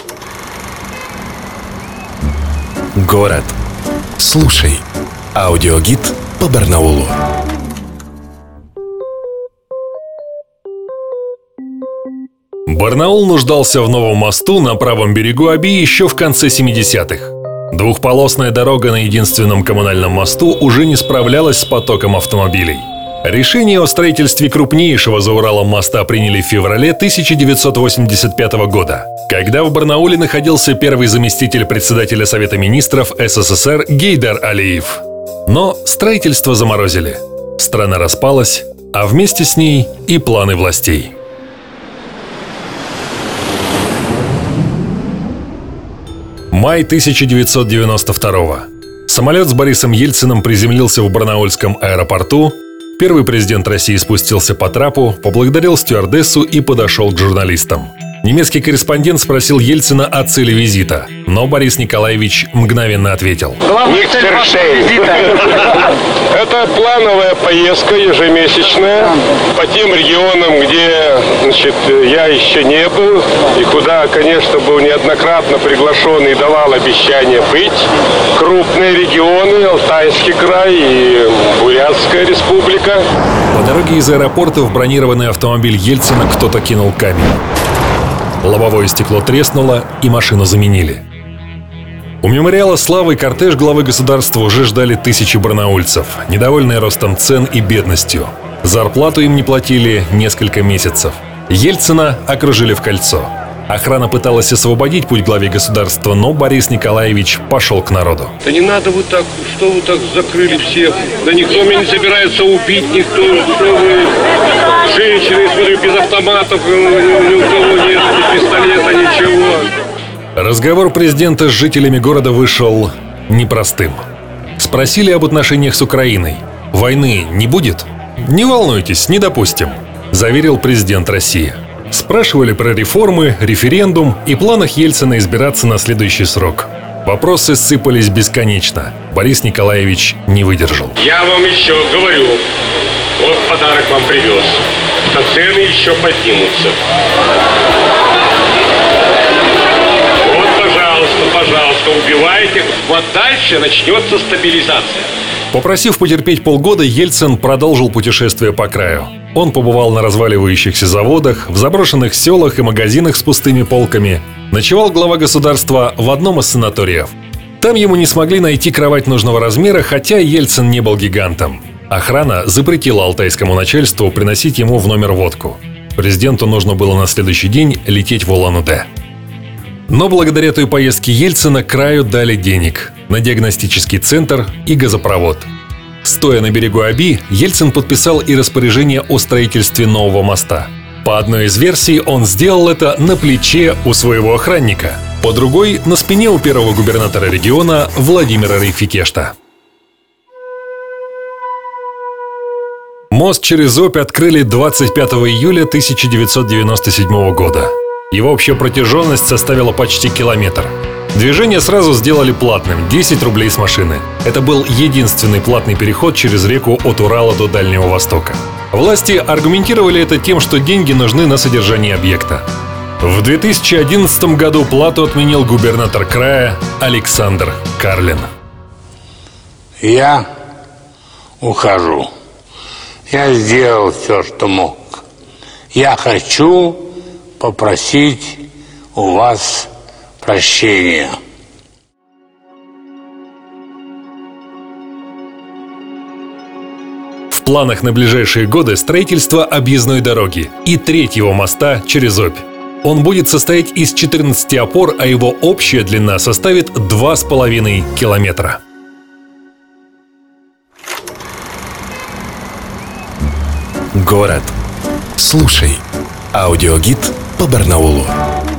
Город. Слушай. Аудиогид по Барнаулу. Барнаул нуждался в новом мосту на правом берегу Оби еще в конце 70-х. Двухполосная дорога на единственном коммунальном мосту уже не справлялась с потоком автомобилей. Решение о строительстве крупнейшего за Уралом моста приняли в феврале 1985 года, когда в Барнауле находился первый заместитель председателя Совета министров СССР Гейдар Алиев. Но строительство заморозили. Страна распалась, а вместе с ней и планы властей. Май 1992-го. Самолет с Борисом Ельциным приземлился в Барнаульском аэропорту. Первый президент России спустился по трапу, поблагодарил стюардессу и подошел к журналистам. Немецкий корреспондент спросил Ельцина о цели визита, но Борис Николаевич мгновенно ответил. Главная цель вашего визита. Это плановая поездка ежемесячная по тем регионам, где, я еще не был, и куда, конечно, был неоднократно приглашен и давал обещание быть. Крупные регионы, Алтайский край и Бурятская республика. По дороге из аэропорта в бронированный автомобиль Ельцина кто-то кинул камень. Лобовое стекло треснуло, и машину заменили. У мемориала славы кортеж главы государства уже ждали тысячи барнаульцев, недовольные ростом цен и бедностью. Зарплату им не платили несколько месяцев. Ельцина окружили в кольцо. Охрана пыталась освободить путь главе государства, но Борис Николаевич пошел к народу. Да не надо вот так, что вы так закрыли всех? Да никто меня не собирается убить, никто, что вы... Женщины, смотрю, без автоматов, ни у кого нет, ни пистолета, ничего. Разговор президента с жителями города вышел непростым. Спросили об отношениях с Украиной. Войны не будет? Не волнуйтесь, не допустим, заверил президент России. Спрашивали про реформы, референдум и планах Ельцина избираться на следующий срок. Вопросы сыпались бесконечно. Борис Николаевич не выдержал. Я вам еще говорю, вот подарок вам привез. А цены еще поднимутся. Вот, пожалуйста, убивайте. Вот дальше начнется стабилизация. Попросив потерпеть полгода, Ельцин продолжил путешествие по краю. Он побывал на разваливающихся заводах, в заброшенных селах и магазинах с пустыми полками. Ночевал глава государства в одном из санаториев. Там ему не смогли найти кровать нужного размера, хотя Ельцин не был гигантом. Охрана запретила алтайскому начальству приносить ему в номер водку. Президенту нужно было на следующий день лететь в Улан-Удэ. Но благодаря той поездке Ельцина краю дали денег на диагностический центр и газопровод. Стоя на берегу Оби, Ельцин подписал и распоряжение о строительстве нового моста. По одной из версий, он сделал это на плече у своего охранника, по другой – на спине у первого губернатора региона Владимира Рейфикешта. Мост через Обь открыли 25 июля 1997 года. Его общая протяженность составила почти километр. Движение сразу сделали платным – 10 рублей с машины. Это был единственный платный переход через реку от Урала до Дальнего Востока. Власти аргументировали это тем, что деньги нужны на содержание объекта. В 2011 году плату отменил губернатор края Александр Карлин. Я ухожу. Я сделал все, что мог. Я хочу попросить у вас прощения. В планах на ближайшие годы строительство объездной дороги и третьего моста через Обь. Он будет состоять из 14 опор, а его общая длина составит 2,5 километра. Город. Слушай. Аудиогид по Барнаулу.